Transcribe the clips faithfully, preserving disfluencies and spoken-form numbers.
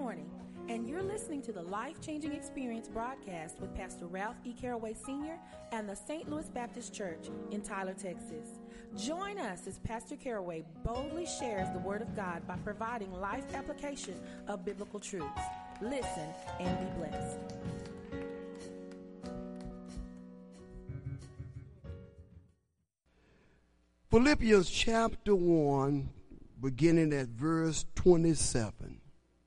morning, and you're listening to the Life-Changing Experience broadcast with Pastor Ralph E. Caraway Senior and the Saint Louis Baptist Church in Tyler, Texas. Join us as Pastor Caraway boldly shares the Word of God by providing life application of biblical truths. Listen and be blessed. Philippians chapter one, beginning at verse twenty-seven.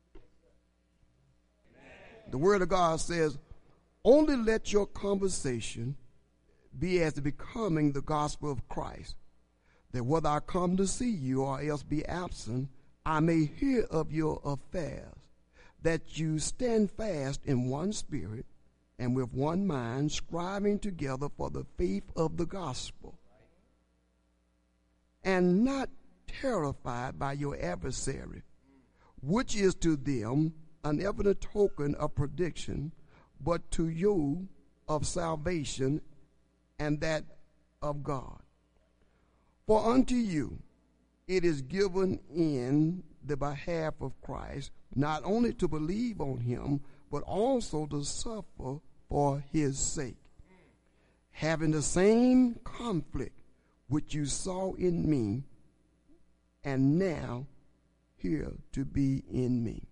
The Word of God says, only let your conversation be as becoming the gospel of Christ, that whether I come to see you or else be absent, I may hear of your affairs, that you stand fast in one spirit and with one mind, striving together for the faith of the gospel, and not terrified by your adversary, which is to them an evident token of prediction, but to you of salvation, and that of God. For unto you it is given in the behalf of Christ, not only to believe on him, but also to suffer for his sake, having the same conflict which you saw in me, and now here to be in me.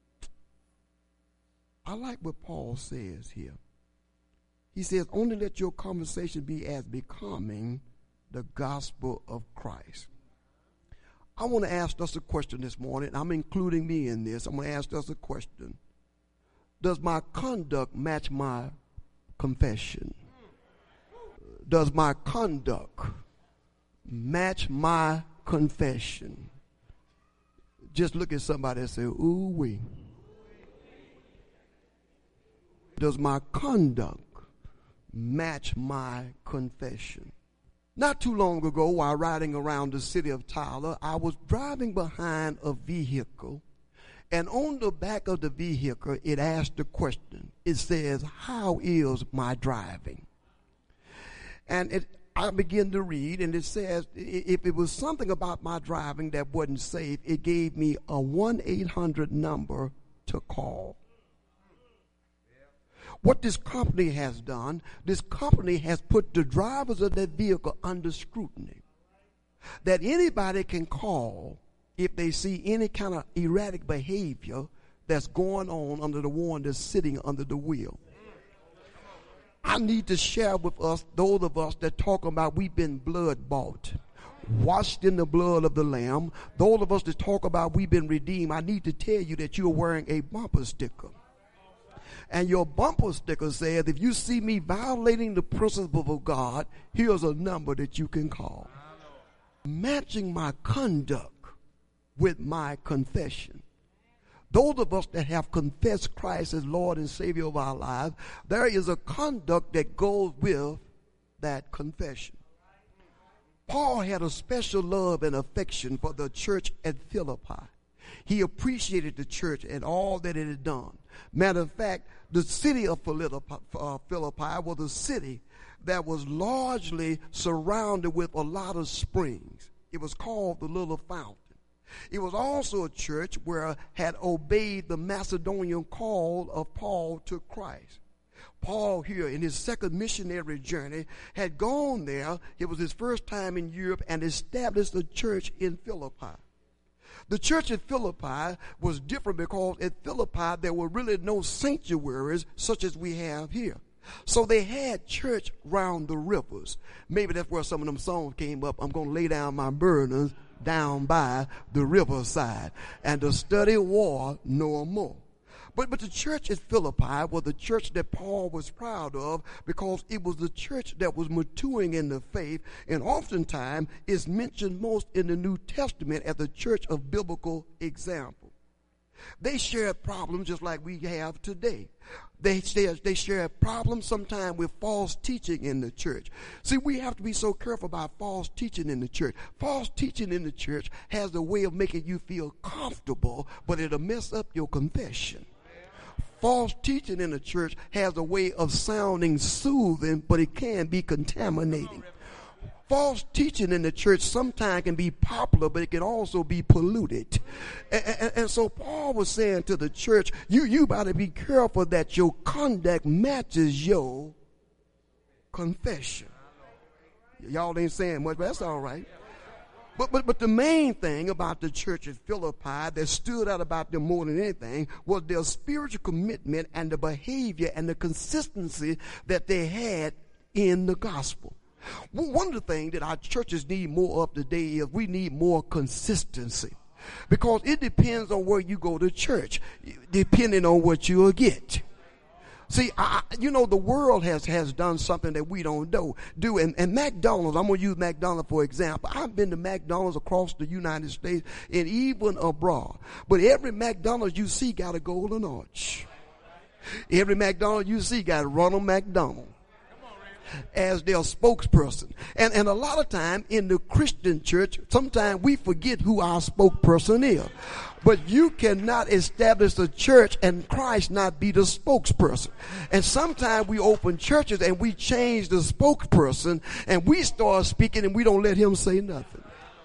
I like what Paul says here. He says, only let your conversation be as becoming the gospel of Christ. I want to ask us a question this morning. I'm including me in this. I'm going to ask us a question. Does my conduct match my confession? Does my conduct match my confession? Just look at somebody and say, ooh wee. Does my conduct match my confession? Not too long ago, while riding around the city of Tyler, I was driving behind a vehicle, and on the back of the vehicle, it asked the question. It says, how is my driving? And it, I began to read, and it says, if it was something about my driving that wasn't safe, it gave me a one eight hundred number to call. What this company has done, this company has put the drivers of that vehicle under scrutiny. That anybody can call if they see any kind of erratic behavior that's going on under the one that's sitting under the wheel. I need to share with us, those of us that talk about we've been blood bought, washed in the blood of the Lamb. Those of us that talk about we've been redeemed, I need to tell you that you're wearing a bumper sticker. And your bumper sticker says, if you see me violating the principle of God, here's a number that you can call. Matching my conduct with my confession. Those of us that have confessed Christ as Lord and Savior of our lives, there is a conduct that goes with that confession. Paul had a special love and affection for the church at Philippi. He appreciated the church and all that it had done. Matter of fact, the city of Philippi, uh, Philippi was a city that was largely surrounded with a lot of springs. It was called the Little Fountain. It was also a church where had obeyed the Macedonian call of Paul to Christ. Paul here in his second missionary journey had gone there. It was his first time in Europe and established a church in Philippi. The church at Philippi was different because at Philippi there were really no sanctuaries such as we have here. So they had church round the rivers. Maybe that's where some of them songs came up. I'm going to lay down my burdens down by the riverside and to study war no more. But, but the church at Philippi was the church that Paul was proud of because it was the church that was maturing in the faith, and oftentimes is mentioned most in the New Testament as the church of biblical example. They shared problems just like we have today. They, they, they shared problems sometimes with false teaching in the church. See, we have to be so careful about false teaching in the church. False teaching in the church has a way of making you feel comfortable, but it'll mess up your confession. False teaching in the church has a way of sounding soothing, but it can be contaminating. false teaching in the church sometimes can be popular, but it can also be polluted. And, and, and so Paul was saying to the church, you, you better be careful that your conduct matches your confession. Y'all ain't saying much, but that's all right. But, but, but the main thing about the church at Philippi that stood out about them more than anything was their spiritual commitment and the behavior and the consistency that they had in the gospel. One of the things that our churches need more of today is we need more consistency, because it depends on where you go to church, depending on what you'll get. See, I, you know, the world has, has done something that we don't do. do. And, and McDonald's, I'm going to use McDonald's for example. I've been to McDonald's across the United States and even abroad. But every McDonald's you see got a golden arch. Every McDonald's you see got Ronald McDonald as their spokesperson. And, and a lot of time in the Christian church, sometimes we forget who our spokesperson is. But you cannot establish a church and Christ not be the spokesperson. And sometimes we open churches and we change the spokesperson and we start speaking and we don't let him say nothing.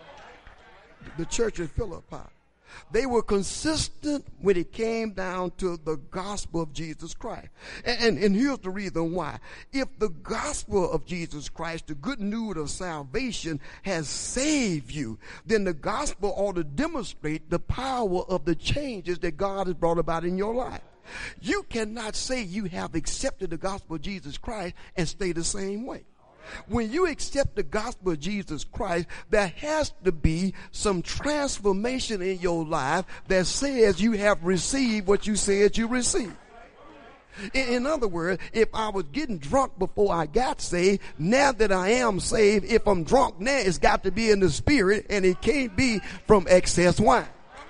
The church at Philippi, they were consistent when it came down to the gospel of Jesus Christ. And, and, and here's the reason why. If the gospel of Jesus Christ, the good news of salvation, has saved you, then the gospel ought to demonstrate the power of the changes that God has brought about in your life. You cannot say you have accepted the gospel of Jesus Christ and stay the same way. When you accept the gospel of Jesus Christ, there has to be some transformation in your life that says you have received what you said you received. In, in other words, if I was getting drunk before I got saved, now that I am saved, if I'm drunk now, it's got to be in the spirit, and it can't be from excess wine.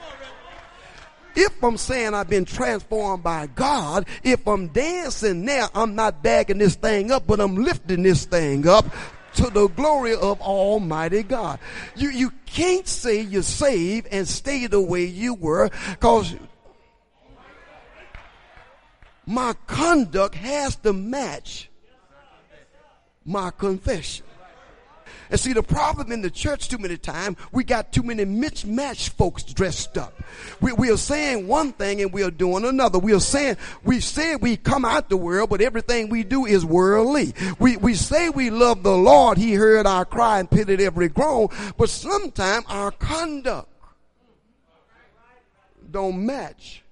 If I'm saying I've been transformed by God, if I'm dancing now, I'm not bagging this thing up, but I'm lifting this thing up to the glory of Almighty God. You, you can't say you're saved and stay the way you were, because my conduct has to match my confession. And see, the problem in the church too many times, we got too many mismatched folks dressed up. We, we are saying one thing and we are doing another. We are saying, we say we come out the world, but everything we do is worldly. We, we say we love the Lord. He heard our cry and pitied every groan. But sometimes our conduct don't match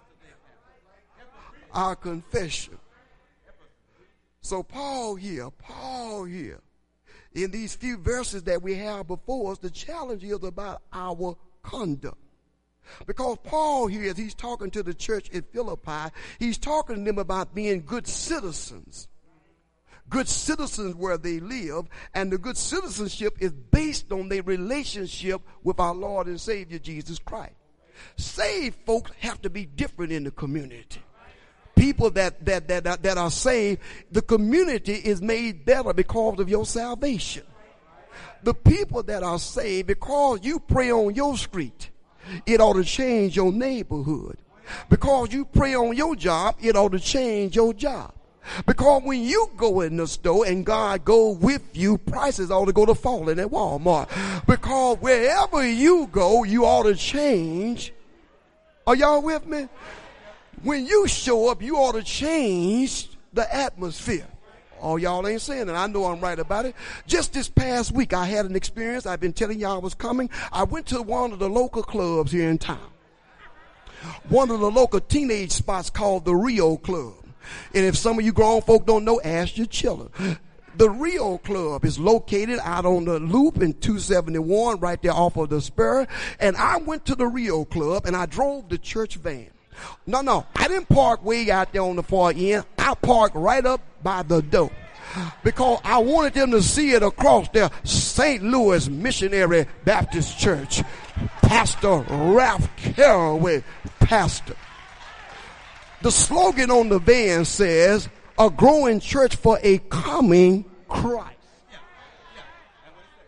our confession. So Paul here, Paul here, in these few verses that we have before us, the challenge is about our conduct. Because Paul here, as he's talking to the church in Philippi, he's talking to them about being good citizens. Good citizens where they live, and the good citizenship is based on their relationship with our Lord and Savior Jesus Christ. Saved folks have to be different in the community. People that, that, that, that are saved, the community is made better because of your salvation. The people that are saved, because you pray on your street, it ought to change your neighborhood. Because you pray on your job, it ought to change your job. Because when you go in the store and God go with you, prices ought to go to falling at Walmart. Because wherever you go, you ought to change. Are y'all with me? When you show up, you ought to change the atmosphere. Oh, y'all ain't saying it. I know I'm right about it. Just this past week, I had an experience. I've been telling y'all I was coming. I went to one of the local clubs here in town. One of the local teenage spots called the Rio Club. And if some of you grown folk don't know, ask your children. The Rio Club is located out on the loop in two seventy-one, right there off of the spur. And I went to the Rio Club and I drove the church van. No, no, I didn't park way out there on the far end. I parked right up by the door because I wanted them to see it across there. Saint Louis Missionary Baptist Church. Pastor Ralph Caraway, pastor. The slogan on the van says, a growing church for a coming Christ.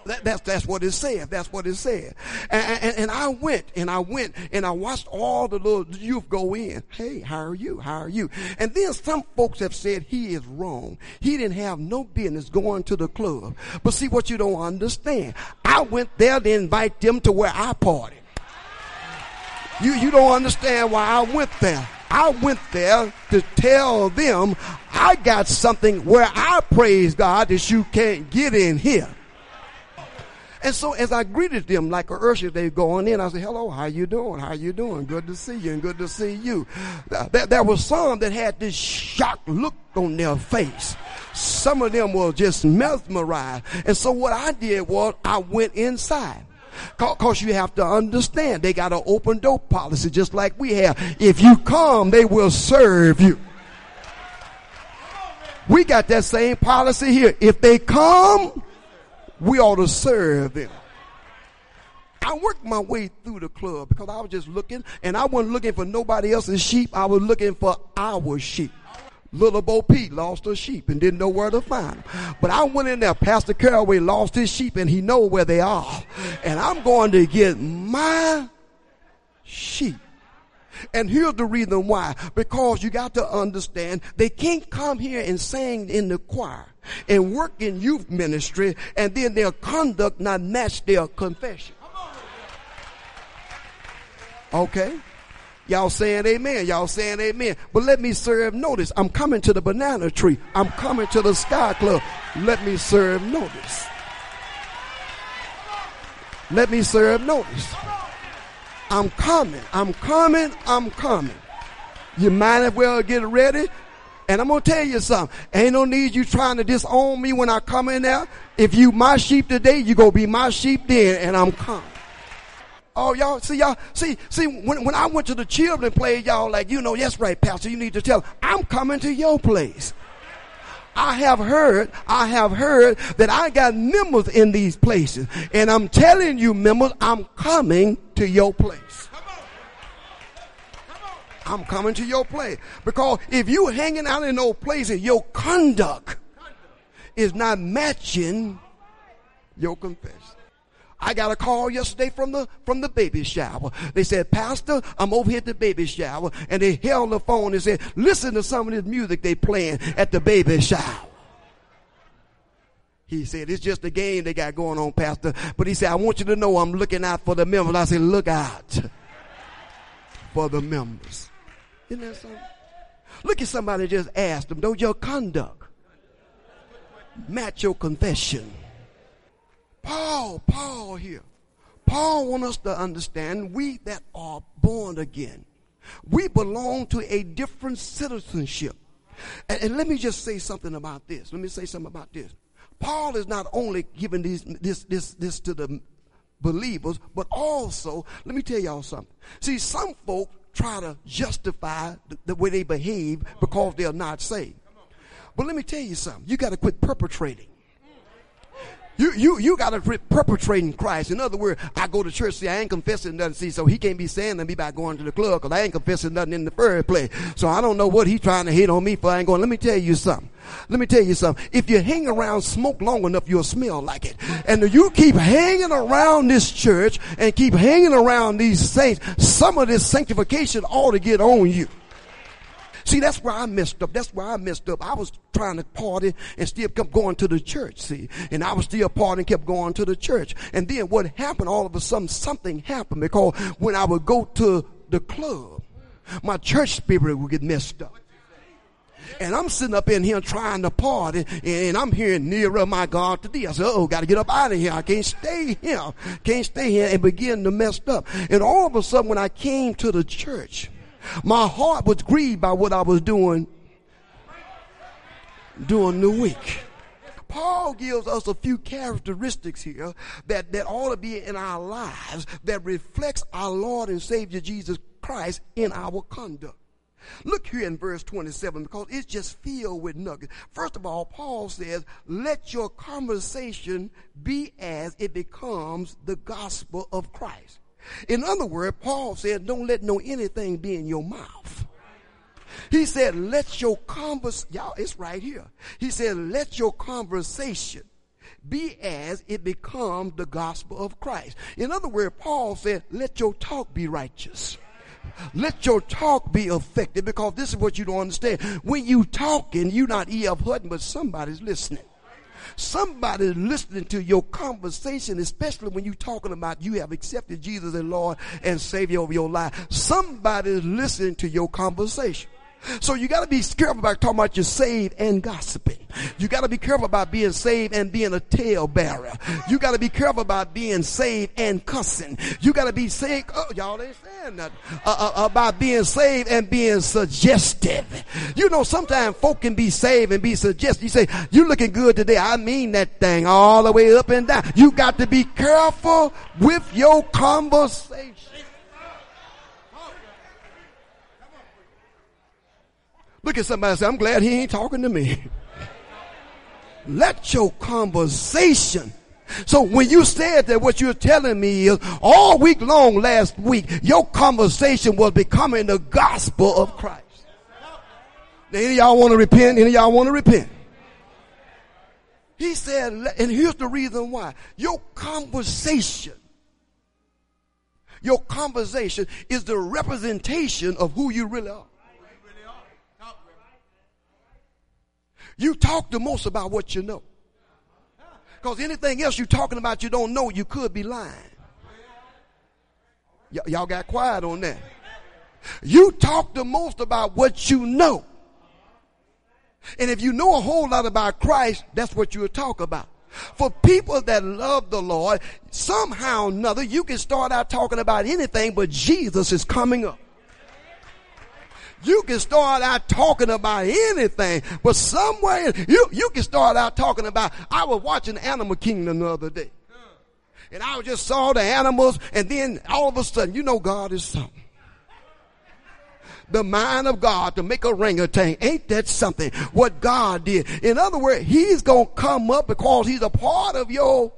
That, that's that's what it said. That's what it said. And, and, and I went and I went and I watched all the little youth go in. Hey, how are you? How are you? And then some folks have said he is wrong. He didn't have no business going to the club. But see what you don't understand. I went there to invite them to where I partied. You you don't understand why I went there. I went there to tell them I got something where I praise God that you can't get in here. And so as I greeted them like a usher, they going in, I said, hello, how you doing? How you doing? Good to see you and good to see you. There, there was some that had this shocked look on their face. Some of them were just mesmerized. And so what I did was I went inside. Because you have to understand, they got an open door policy just like we have. If you come, they will serve you. We got that same policy here. If they come, we ought to serve them. I worked my way through the club because I was just looking, and I wasn't looking for nobody else's sheep. I was looking for our sheep. Little Bo Pete lost a sheep and didn't know where to find them. But I went in there. Pastor Caraway lost his sheep and he know where they are. And I'm going to get my sheep. And here's the reason why. Because you got to understand, they can't come here and sing in the choir and work in youth ministry and then their conduct not match their confession. Okay? Y'all saying amen. Y'all saying amen. But let me serve notice. I'm coming to the banana tree. I'm coming to the Sky Club. Let me serve notice. Let me serve notice. I'm coming. I'm coming. I'm coming. You might as well get ready. And I'm going to tell you something. Ain't no need you trying to disown me when I come in there. If you my sheep today, you going to be my sheep then. And I'm coming. Oh, y'all, see, y'all, see, see, when, when I went to the children play, y'all like, you know, yes, right, Pastor, you need to tell them, I'm coming to your place. I have heard, I have heard that I got members in these places. And I'm telling you, members, I'm coming to your place. I'm coming to your place. Because if you hanging out in those places, your conduct is not matching your confession. I got a call yesterday from the from the baby shower. They said, Pastor, I'm over here at the baby shower. And they held the phone and said, listen to some of this music they playing at the baby shower. He said, it's just a game they got going on, Pastor. But he said, I want you to know I'm looking out for the members. I said, look out for the members. Isn't that something? Look at somebody just asked them, don't your conduct match your confession? Paul, Paul here. Paul wants us to understand we that are born again, we belong to a different citizenship. And, and let me just say something about this. Let me say something about this. Paul is not only giving these, this, this, this to the believers, but also, let me tell y'all something. See, some folk try to justify the, the way they behave because they're not saved. But let me tell you something. You got to quit perpetrating. You you you got to quit perpetrating Christ. In other words, I go to church, see, I ain't confessing nothing, see, so he can't be saying to me about going to the club because I ain't confessing nothing in the first place. So I don't know what he's trying to hit on me for. I ain't going. Let me tell you something. Let me tell you something. If you hang around smoke long enough, you'll smell like it. And you keep hanging around this church and keep hanging around these saints, some of this sanctification ought to get on you. See, that's where I messed up. That's where I messed up. I was trying to party and still kept going to the church, see. And I was still partying, kept going to the church. And then what happened, all of a sudden, something happened. Because when I would go to the club, my church spirit would get messed up. And I'm sitting up in here trying to party, and I'm hearing nearer my God to thee. I said, oh, got to get up out of here. I can't stay here. Can't stay here, and begin to mess up. And all of a sudden, when I came to the church, my heart was grieved by what I was doing during the week. Paul gives us a few characteristics here that, that ought to be in our lives that reflects our Lord and Savior Jesus Christ in our conduct. Look here in verse twenty-seven, because it's just filled with nuggets. First of all, Paul says, let your conversation be as it becomes the gospel of Christ. In other words, Paul said, don't let no anything be in your mouth. He said, let your conversation, y'all, it's right here. He said, let your conversation be as it becomes the gospel of Christ. In other words, Paul said, let your talk be righteous. Let your talk be effective, because this is what you don't understand. When you talking, you're not E F Hutton, but somebody's listening. Somebody's listening to your conversation, especially when you're talking about you have accepted Jesus as Lord and Savior of your life. Somebody's listening to your conversation. So you got to be careful about talking about you're saved and gossiping. You got to be careful about being saved and being a talebearer. You got to be careful about being saved and cussing. You got to be saved. Oh, y'all ain't saying nothing uh, uh, about being saved and being suggestive. You know, sometimes folk can be saved and be suggestive. You say, you looking good today. I mean that thing all the way up and down. You got to be careful with your conversation. Look at somebody and say, I'm glad he ain't talking to me. Let your conversation. So when you said that, what you're telling me is all week long last week, your conversation was becoming the gospel of Christ. Now, any of y'all want to repent? Any of y'all want to repent? He said, and here's the reason why. Your conversation, your conversation is the representation of who you really are. You talk the most about what you know. Because anything else you're talking about you don't know, you could be lying. Y- y'all got quiet on that. You talk the most about what you know. And if you know a whole lot about Christ, that's what you'll talk about. For people that love the Lord, somehow or another, you can start out talking about anything, but Jesus is coming up. You can start out talking about anything, but somewhere you, you can start out talking about, I was watching Animal Kingdom the other day. And I just saw the animals, and then all of a sudden, you know God is something. The mind of God to make a orangutan, ain't that something? What God did. In other words, he's going to come up because he's a part of your,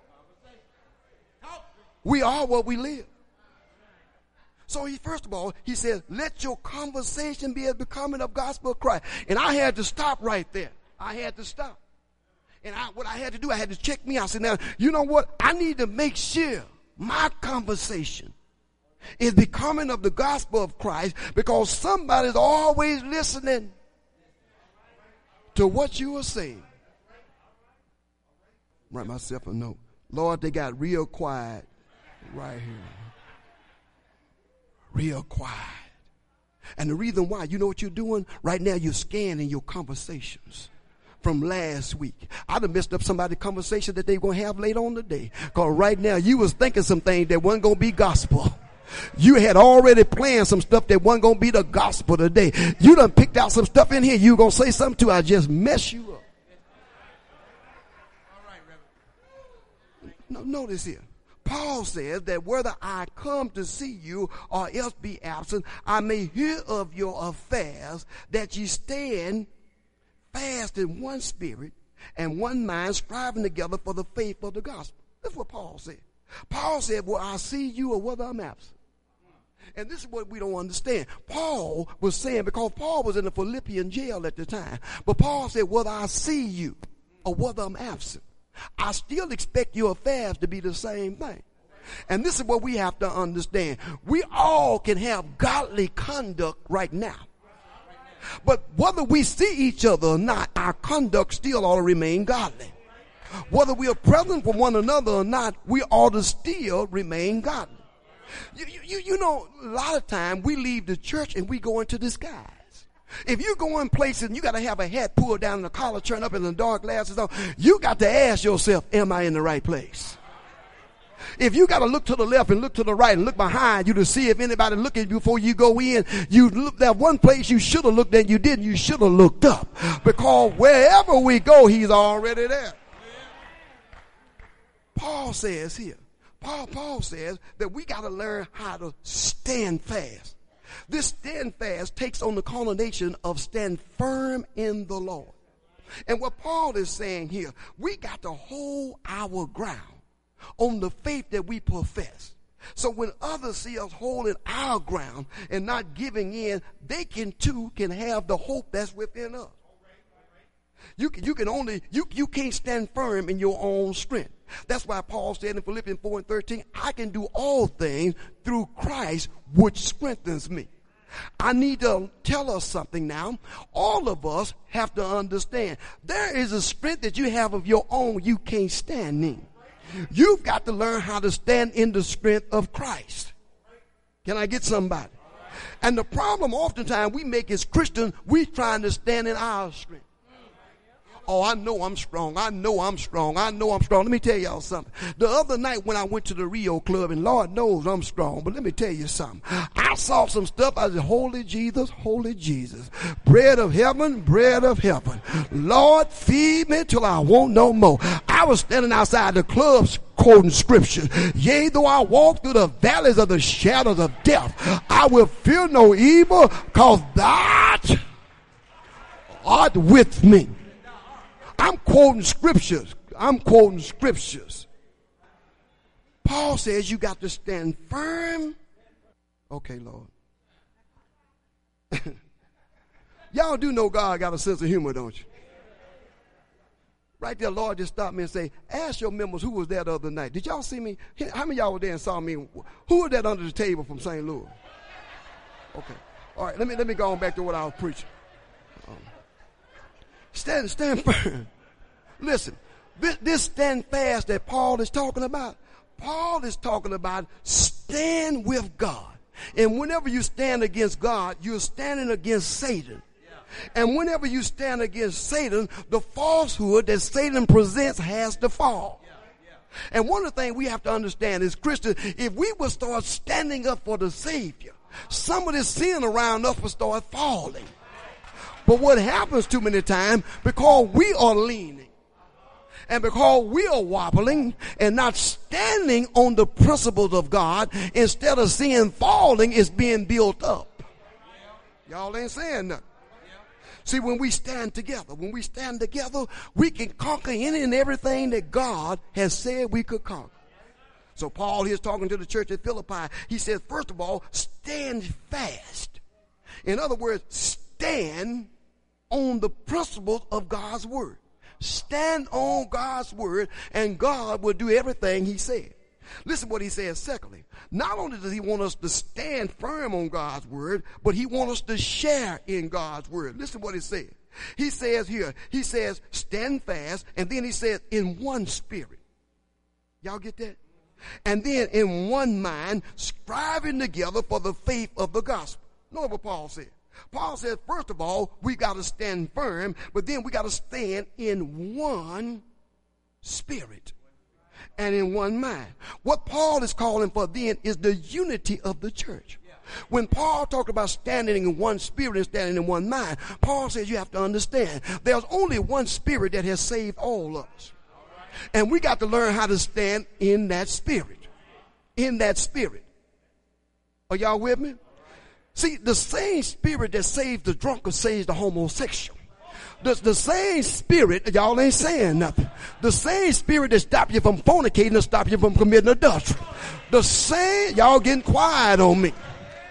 we are what we live. So he, first of all, he says, let your conversation be as becoming of gospel of Christ. And I had to stop right there. I had to stop. And I, what I had to do, I had to check me out. I said, now, you know what? I need to make sure my conversation is becoming of the gospel of Christ, because somebody's always listening to what you are saying. Write myself a note. Lord, they got real quiet right here. Real quiet. And the reason why, you know what you're doing? Right now you're scanning your conversations from last week. I'd have messed up somebody's conversation that they were going to have later on today. Because right now you was thinking some things that wasn't going to be gospel. You had already planned some stuff that wasn't going to be the gospel today. You done picked out some stuff in here you were going to say something to. I just mess you up. No, notice here. Paul says that whether I come to see you or else be absent, I may hear of your affairs, that ye stand fast in one spirit and one mind, striving together for the faith of the gospel. That's what Paul said. Paul said, well, I see you or whether I'm absent. And this is what we don't understand. Paul was saying, because Paul was in the Philippian jail at the time, but Paul said, whether I see you or whether I'm absent, I still expect your affairs to be the same thing. And this is what we have to understand. We all can have godly conduct right now. But whether we see each other or not, our conduct still ought to remain godly. Whether we are present for one another or not, we ought to still remain godly. You, you, you know, a lot of times we leave the church and we go into disguise. If you go in places and you got to have a hat pulled down and the collar turned up and the dark glasses on, you got to ask yourself, am I in the right place? If you got to look to the left and look to the right and look behind you to see if anybody looking before you go in, you look that one place you should have looked at, you didn't, you should have looked up. Because wherever we go, he's already there. Paul says here, Paul, Paul says that we got to learn how to stand fast. This stand fast takes on the connotation of stand firm in the Lord. And what Paul is saying here, we got to hold our ground on the faith that we profess. So when others see us holding our ground and not giving in, they can too can have the hope that's within us. You can, you can only, you, you can't stand firm in your own strength. That's why Paul said in Philippians four and thirteen, I can do all things through Christ, which strengthens me. I need to tell us something now. All of us have to understand there is a strength that you have of your own you can't stand in. You've got to learn how to stand in the strength of Christ. Can I get somebody? And the problem oftentimes we make as Christians, we trying to stand in our strength. Oh, I know I'm strong. I know I'm strong. I know I'm strong. Let me tell y'all something. The other night when I went to the Rio Club, and Lord knows I'm strong, but let me tell you something. I saw some stuff. I said, holy Jesus, holy Jesus. Bread of heaven, bread of heaven. Lord, feed me till I won't no more. I was standing outside the club quoting scripture. Yea, though I walk through the valleys of the shadows of death, I will fear no evil, because thou art with me. I'm quoting scriptures. I'm quoting scriptures. Paul says you got to stand firm. Okay, Lord. Y'all do know God got a sense of humor, don't you? Right there, Lord just stopped me and say, ask your members who was there the other night. Did y'all see me? How many of y'all were there and saw me? Who was that under the table from Saint Louis? Okay. All right, let me let me go on back to what I was preaching. Um, stand, stand firm. Listen, this, this stand fast that Paul is talking about, Paul is talking about stand with God. And whenever you stand against God, you're standing against Satan. And whenever you stand against Satan, the falsehood that Satan presents has to fall. And one of the things we have to understand is, Christians, if we would start standing up for the Savior, some of this sin around us will start falling. But what happens too many times, because we are leaning, and because we are wobbling and not standing on the principles of God, instead of sin falling, it's being built up. Y'all ain't saying nothing. See, when we stand together, when we stand together, we can conquer any and everything that God has said we could conquer. So Paul here is talking to the church at Philippi. He says, first of all, stand fast. In other words, stand on the principles of God's word. Stand on God's word, and God will do everything he said. Listen what he says secondly. Not only does he want us to stand firm on God's word, but he wants us to share in God's word. Listen what he says. He says here, he says, stand fast, and then he says, in one spirit. Y'all get that? And then in one mind, striving together for the faith of the gospel. Know what Paul said? Paul said, first of all, we got to stand firm, but then we got to stand in one spirit and in one mind. What Paul is calling for then is the unity of the church. When Paul talked about standing in one spirit and standing in one mind, Paul says you have to understand there's only one spirit that has saved all of us. And we got to learn how to stand in that spirit. In that spirit. Are y'all with me? See, the same spirit that saves the drunkard saves the homosexual. The, the same spirit, y'all ain't saying nothing. The same spirit that stops you from fornicating will stop you from committing adultery. The same, y'all getting quiet on me.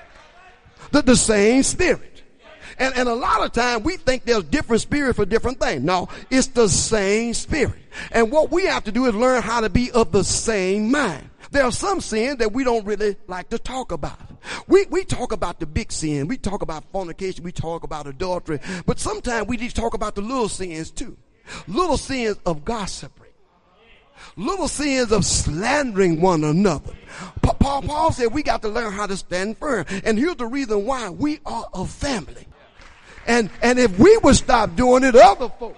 The, the same spirit. And, and a lot of times we think there's different spirit for different things. No, it's the same spirit. And what we have to do is learn how to be of the same mind. There are some sins that we don't really like to talk about. We, we talk about the big sin. We talk about fornication. We talk about adultery. But sometimes we need to talk about the little sins too. Little sins of gossiping. Little sins of slandering one another. Pa- Paul, Paul said we got to learn how to stand firm. And here's the reason why. We are a family. And, and if we would stop doing it, other folks.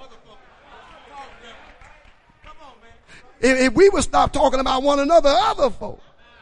If, if we would stop talking about one another, other folks.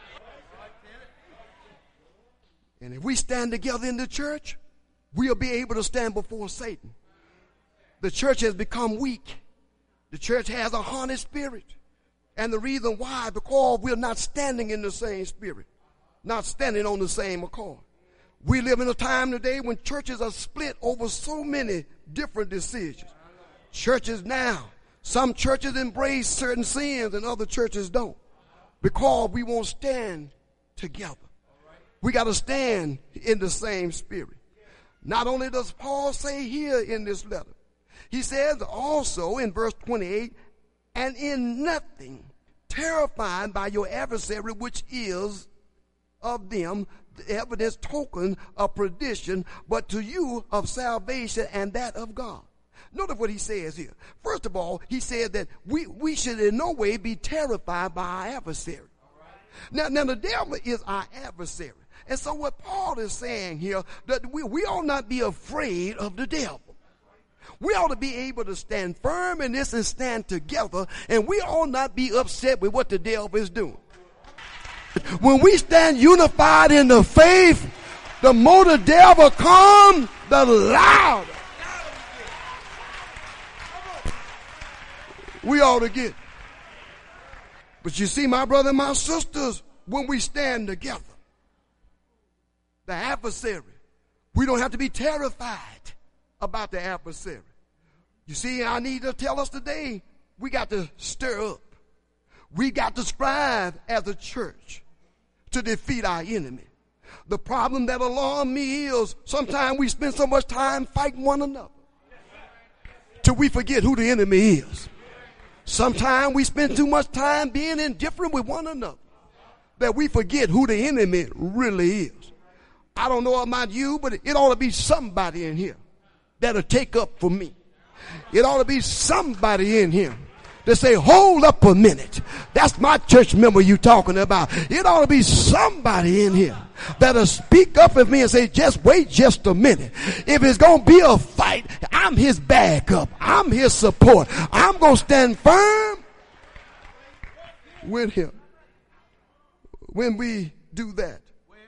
And if we stand together in the church, we'll be able to stand before Satan. The church has become weak. The church has a haunted spirit. And the reason why, because we're not standing in the same spirit, not standing on the same accord. We live in a time today when churches are split over so many different decisions. Churches now, some churches embrace certain sins and other churches don't, because we won't stand together. We got to stand in the same spirit. Not only does Paul say here in this letter, He says also in verse twenty-eight, and in nothing terrified by your adversary, which is of them the evidence token of perdition, but to you of salvation and that of God. Notice what he says here. First of all, he said that we, we should in no way be terrified by our adversary. Now, now the devil is our adversary. And so what Paul is saying here, that we, we ought not be afraid of the devil. We ought to be able to stand firm in this and stand together, and we ought not be upset with what the devil is doing. When we stand unified in the faith, the more the devil comes, the louder we ought to get. But you see, my brother and my sisters, when we stand together, the adversary, we don't have to be terrified about the adversary. You see, I need to tell us today, we got to stir up. We got to strive as a church to defeat our enemy. The problem that alarms me is sometimes we spend so much time fighting one another till we forget who the enemy is. Sometimes we spend too much time being indifferent with one another that we forget who the enemy really is. I don't know about you, but it ought to be somebody in here that'll take up for me. It ought to be somebody in here to say, hold up a minute. That's my church member you talking about. It ought to be somebody in here that'll speak up with me and say, just wait just a minute. If it's going to be a fight, I'm his backup. I'm his support. I'm going to stand firm with him. When we do that,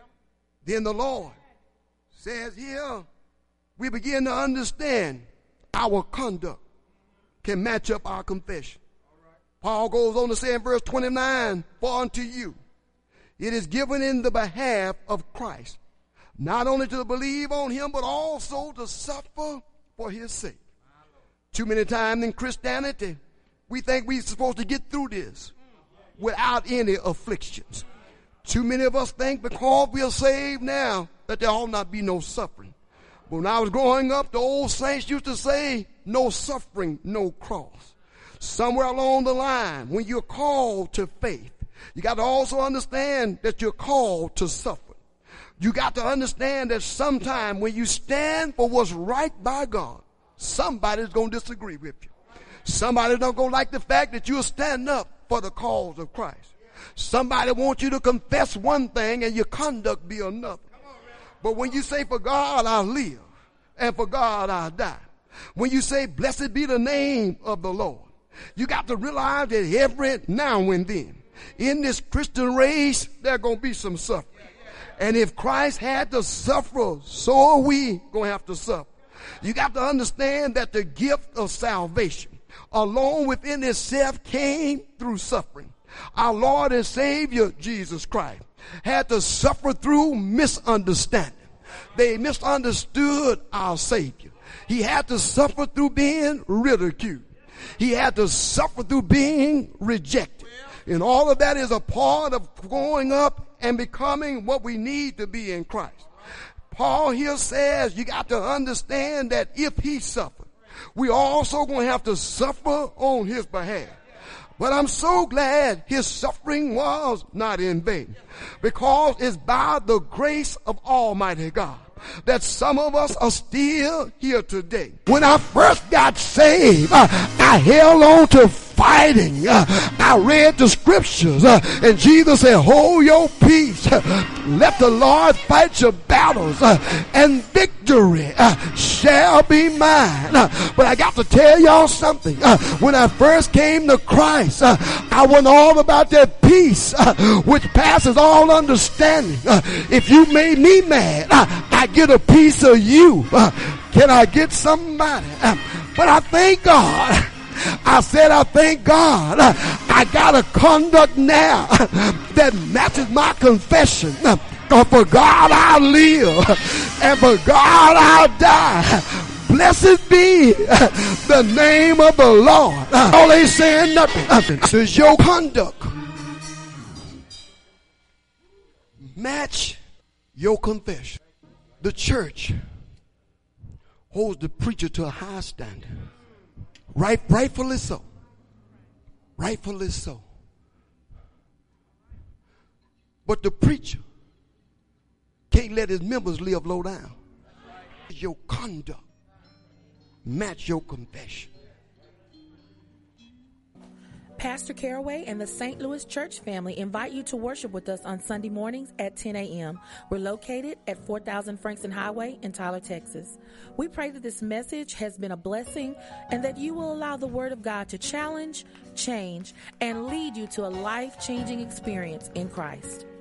then the Lord says here, we begin to understand our conduct can match up our confession. Paul goes on to say in verse twenty-nine, for unto you it is given in the behalf of Christ, not only to believe on him, but also to suffer for his sake. Too many times in Christianity, we think we're supposed to get through this without any afflictions. Too many of us think because we are saved now that there ought not be no suffering. But when I was growing up, the old saints used to say, no suffering, no cross. Somewhere along the line, when you're called to faith, you got to also understand that you're called to suffer. You got to understand that sometime when you stand for what's right by God, somebody's going to disagree with you. Somebody's not going to like the fact that you'll stand up for the cause of Christ. Somebody wants you to confess one thing and your conduct be another. But when you say, for God I live and for God I die, when you say, blessed be the name of the Lord, you got to realize that every now and then in this Christian race, there are going to be some suffering. And if Christ had to suffer, so are we going to have to suffer. You got to understand that the gift of salvation alone within itself came through suffering. Our Lord and Savior, Jesus Christ, had to suffer through misunderstanding. They misunderstood our Savior. He had to suffer through being ridiculed. He had to suffer through being rejected. And all of that is a part of growing up and becoming what we need to be in Christ. Paul here says you got to understand that if he suffered, we also going to have to suffer on his behalf. But I'm so glad his suffering was not in vain, because it's by the grace of Almighty God that some of us are still here today. When I first got saved, uh, I held on to fighting. Uh, I read the scriptures, uh, and Jesus said, hold your peace. Let the Lord fight your battles, uh, and victory uh, shall be mine. Uh, but I got to tell y'all something. Uh, when I first came to Christ, uh, I went all about that peace, uh, which passes all understanding. Uh, if you made me mad, uh, I get a piece of you. Uh, can I get somebody? Uh, but I thank God. I said, I thank God. Uh, I got a conduct now uh, that matches my confession. Uh, for God I live, and for God I die. Blessed be uh, the name of the Lord. Uh, all they saying nothing. Uh, this is your conduct. Match your confession. The church holds the preacher to a high standard. Right, rightfully so. Rightfully so. But the preacher can't let his members live low down. Your conduct match your confession. Pastor Caraway and the Saint Louis Church family invite you to worship with us on Sunday mornings at ten a.m. We're located at four thousand Frankston Highway in Tyler, Texas. We pray that this message has been a blessing and that you will allow the Word of God to challenge, change, and lead you to a life-changing experience in Christ.